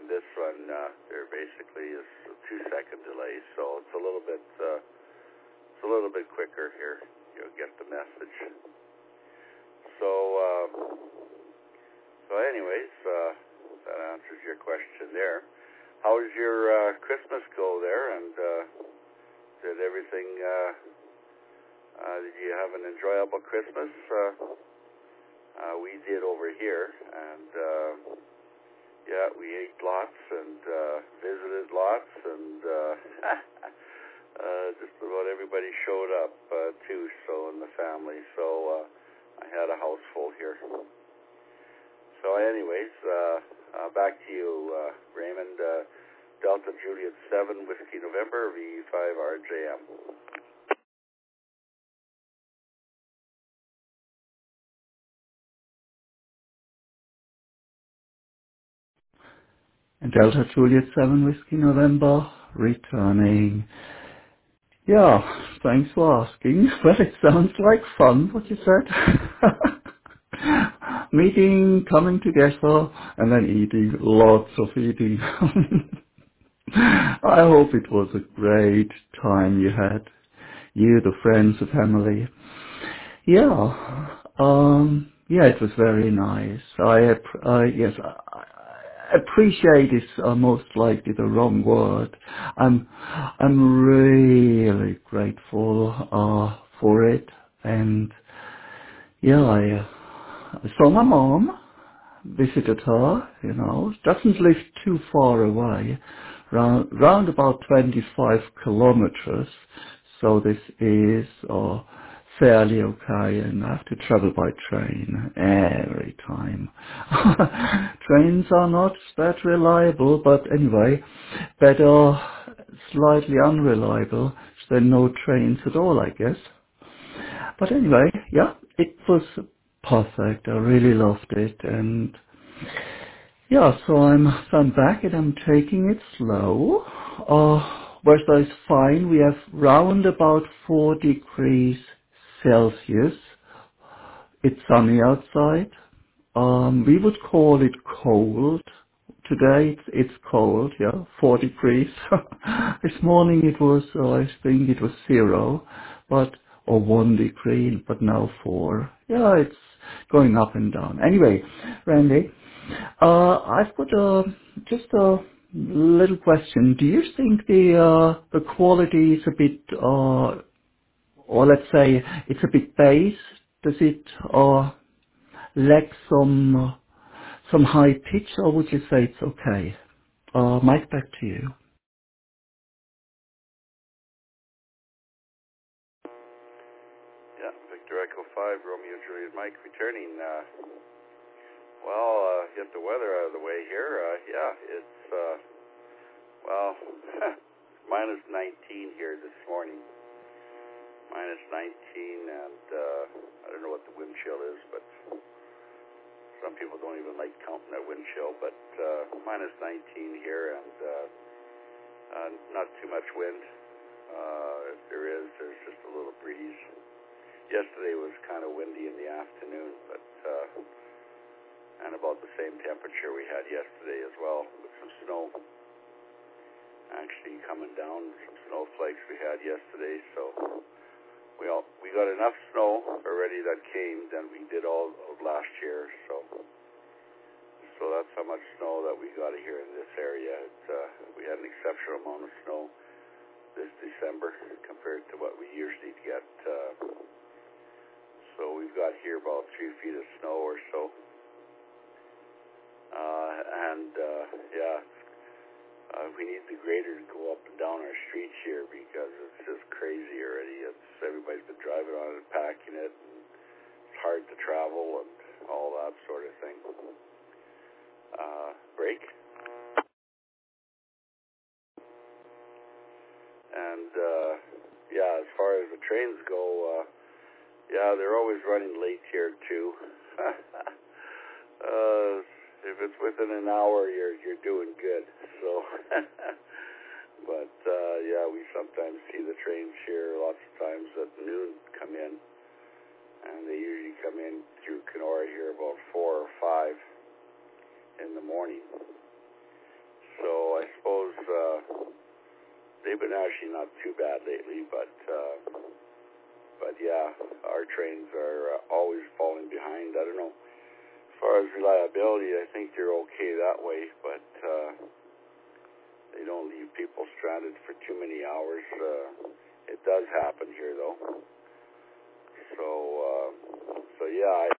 this one, there basically is a 2-second delay, so it's a little bit quicker here. You'll get the message. So anyways, that answers your question there. How did your Christmas go there? And did everything? Did you have an enjoyable Christmas? We did over here, and yeah, we ate lots and visited lots, and just about everybody showed up too. So in the family, so I had a house full here. So anyways, back to you, Raymond. Delta Juliet 7 Whiskey November V5 RJM. And Delta Juliet 7 Whiskey November, returning. Yeah, thanks for asking. Well, it sounds like fun, what you said. Meeting, coming together, and then eating, lots of eating. I hope it was a great time you had. You, the friends, the family. Yeah, it was very nice. Yes, appreciate is most likely the wrong word. I'm really grateful for it, and yeah, I saw my mom, visited her. Doesn't live too far away, round about 25 kilometers. So this is fairly okay, and I have to travel by train every time. Trains are not that reliable, but anyway, better slightly unreliable than no trains at all, I guess. But anyway, yeah, it was perfect. I really loved it, and yeah, so I'm back and I'm taking it slow. Weather is fine. We have round about 4 degrees Celsius. It's sunny outside. We would call it cold. Today it's cold, yeah, 4 degrees. This morning it was, I think it was 0, or 1 degree, but now 4. Yeah, it's going up and down. Anyway, Randy, I've got just a little question. Do you think the quality is a bit, or let's say it's a bit bass? Does it lack some high pitch, or would you say it's okay? Mike, back to you. Yeah, Victor Echo 5, Romeo Juliet Mike returning. Get the weather out of the way here. Yeah, it's, minus 19 here this morning. Minus 19, and I don't know what the wind chill is, but some people don't even like counting that wind chill, but minus 19 here, and not too much wind. If there is, there's just a little breeze. Yesterday was kind of windy in the afternoon, but and about the same temperature we had yesterday as well, with some snow actually coming down, some snowflakes we had yesterday. So we got enough snow already that came than we did all of last year. So that's how much snow that we got here in this area. We had an exceptional amount of snow this December compared to what we usually get. So we've got here about 3 feet of snow or so. We need the grader to go up and down our streets here because it's just crazy already. Everybody's been driving on it, packing it, and it's hard to travel and all that sort of thing. Break. And as far as the trains go, they're always running late here too. If it's within an hour, you're doing good. So, but we sometimes see the trains here lots of times at noon come in, and they usually come in through Kenora here about 4 or 5 in the morning. been actually not too bad lately, but yeah, our trains are always falling behind. I don't know. As far as reliability, I think they're okay that way, but they don't leave people stranded for too many hours. It does happen here, though. So yeah.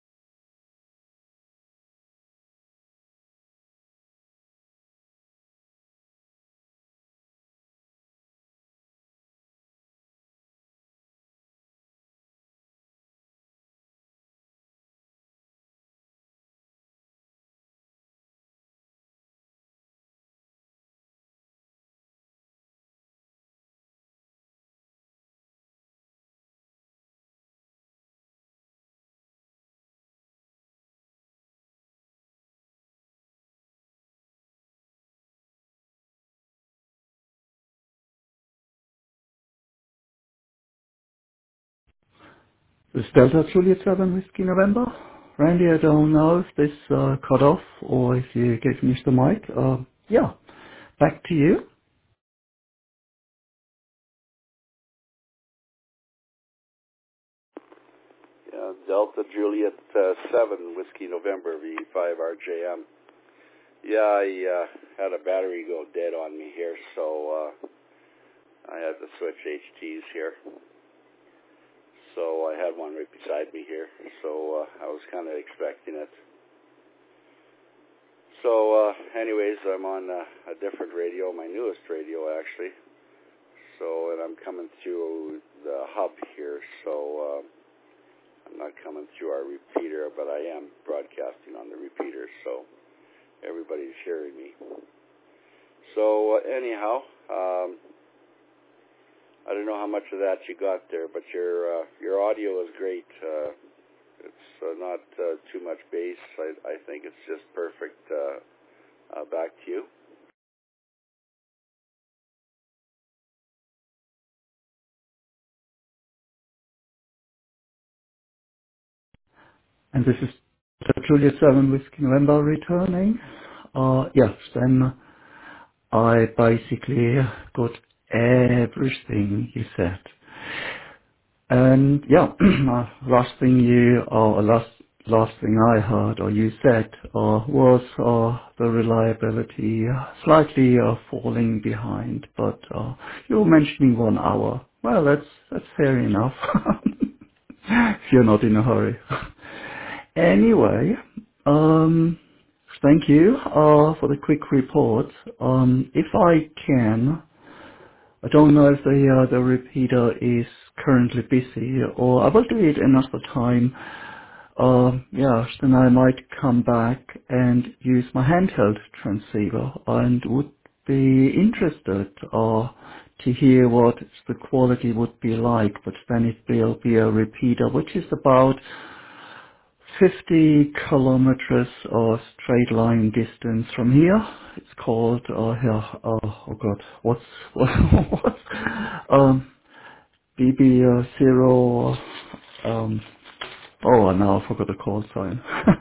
This Delta Juliet 7 Whiskey November. Randy, I don't know if this cut off or if you gave me the mic. Yeah, back to you. Yeah, Delta Juliet 7 Whiskey November V5RJM. Yeah, I had a battery go dead on me here, so I had to switch HTs here. So I had one right beside me here, so I was kind of expecting it. So anyways, I'm on a different radio, my newest radio actually. So, and I'm coming through the hub here, so I'm not coming through our repeater, but I am broadcasting on the repeater, so everybody's hearing me. So anyhow, I don't know how much of that you got there, but your audio is great. It's not too much bass. I think it's just perfect. Back to you. And this is Juliet 7 Whiskey November returning. Yes, then I basically got everything you said. And yeah, last thing I heard or you said was the reliability slightly falling behind, but you were mentioning 1 hour. Well, that's fair enough. If you're not in a hurry. Anyway, thank you for the quick report. If I can, I don't know if the repeater is currently busy, or I will do it another time. Yeah, then I might come back and use my handheld transceiver, and would be interested to hear what the quality would be like. But then it will be a repeater, which is about 50 kilometers straight line distance from here. It's called oh god, what's BB0 oh, now I forgot the call sign.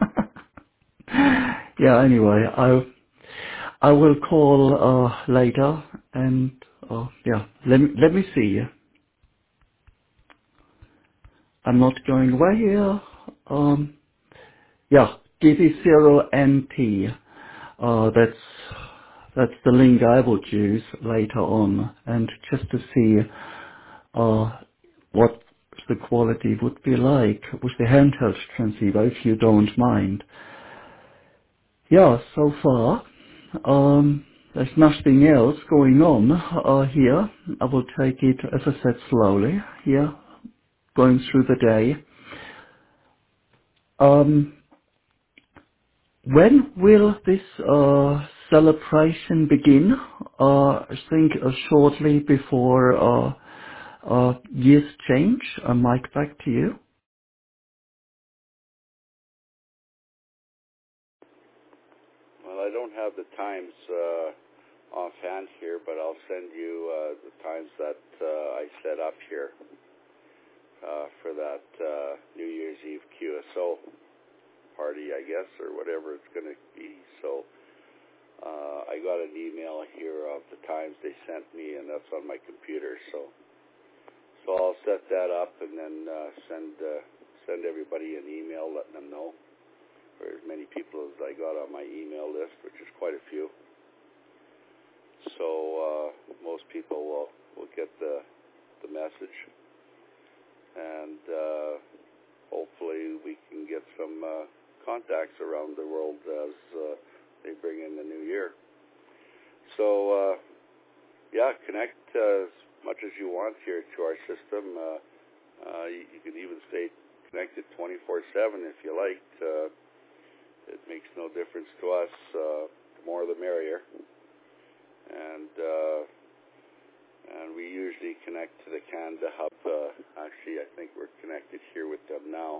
Yeah, anyway, I will call later, and yeah, let me see. I'm not going away here. Yeah, DB0NT. That's the link I would use later on, and just to see what the quality would be like with the handheld transceiver, if you don't mind. Yeah, so far, there's nothing else going on here. I will take it, as I said, slowly here, going through the day. When will this celebration begin? I think shortly before year's change. Mike, back to you. Well, I don't have the times offhand here, but I'll send you the times that I set up here for that New Year's Eve QSO party, I guess, or whatever it's going to be. So I got got an email here of the times they sent me, and that's on my computer. So I'll set that up and then send everybody an email letting them know, or as many people as I got on my email list, which is quite a few. So most people will get the message, and hopefully we can get some contacts around the world as they bring in the new year. So connect as much as you want here to our system. You can even stay connected 24/7 if you like. It makes no difference to us. The more the merrier. And we usually connect to the Canada Hub. Actually, I think we're connected here with them now.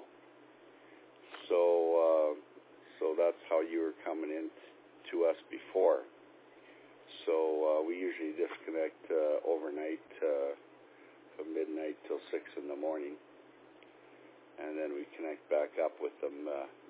So that's how you were coming in to us before. So we usually disconnect overnight from midnight till 6 in the morning, and then we connect back up with them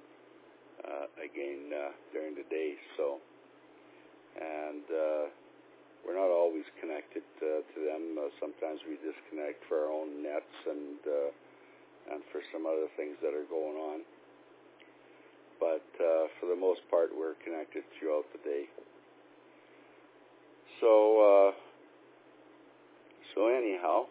again during the day. So, and we're not always connected to them. Sometimes we disconnect for our own nets and for some other things that are going on. But for the most part, we're connected throughout the day. So anyhow,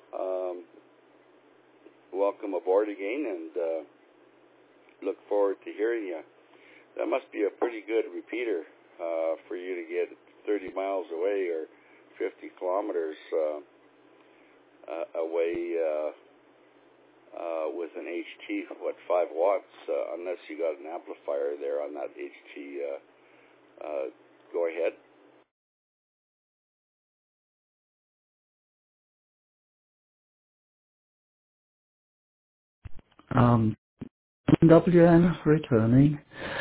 welcome aboard again, and look forward to hearing you. That must be a pretty good repeater for you to get 30 miles away or 50 kilometers away with an HT, 5 watts, unless you got an amplifier there on that HT. Go ahead. WN returning.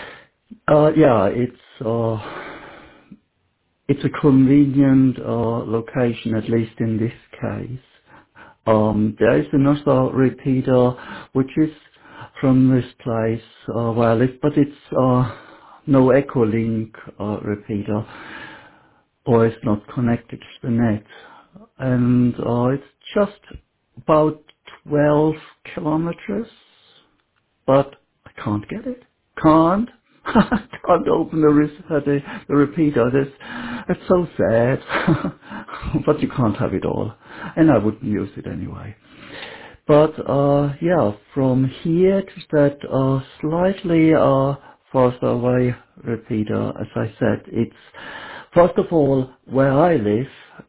It's a convenient location, at least in this case. There is another repeater which is from this place where I live, but it's no Echolink repeater, or it's not connected to the net, and it's just about 12 kilometers, but I can't get it. Can't. I can't open the repeater. It's so sad. But you can't have it all. And I wouldn't use it anyway. But, from here to that slightly further away repeater, as I said, it's, first of all, where I live,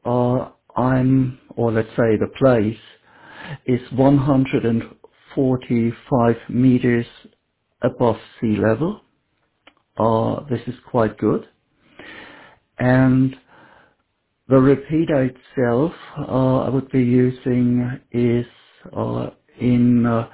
or let's say the place, is 145 meters above sea level. This is quite good. And the repeater itself I would be using is in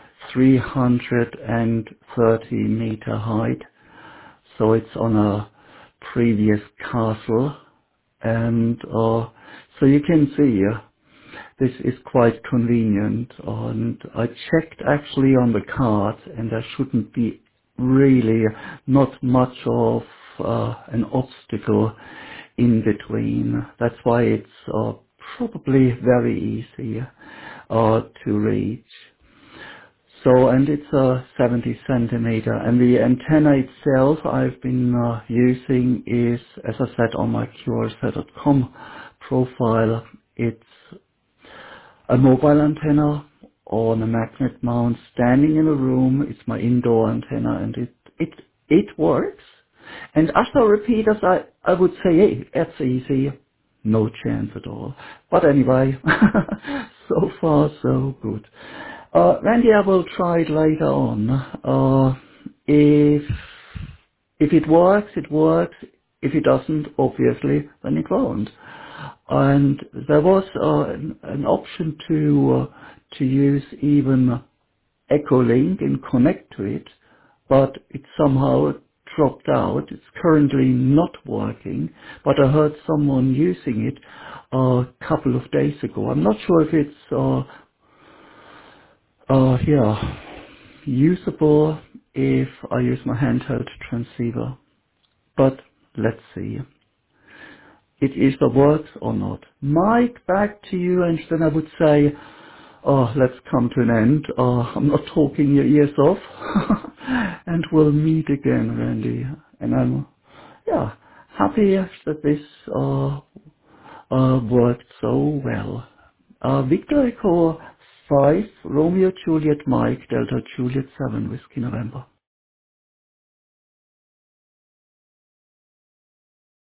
330 meter height. So it's on a previous castle. And so you can see this is quite convenient. And I checked actually on the card, and there shouldn't be really not much of an obstacle in between. That's why it's probably very easy to reach. So, and it's 70 centimeter, and the antenna itself I've been using is, as I said on my QRZ.com profile, it's a mobile antenna on a magnet mount standing in a room. It's my indoor antenna, and it works. And other repeaters, I would say, hey, that's easy. No chance at all. But anyway, so far so good. Randy, I will try it later on. If it works, it works. If it doesn't, obviously, then it won't. And there was an option to use even Echolink and connect to it, but it somehow dropped out. It's currently not working, but I heard someone using it a couple of days ago. I'm not sure if it's usable if I use my handheld transceiver, but let's see. it either works or not. Mike, back to you, and then I would say, oh, let's come to an end. I'm not talking your ears off. And we'll meet again, Randy. And I'm, yeah, happy that this worked so well. Victor Echo 5, Romeo Juliet Mike, Delta Juliet 7, Whiskey November.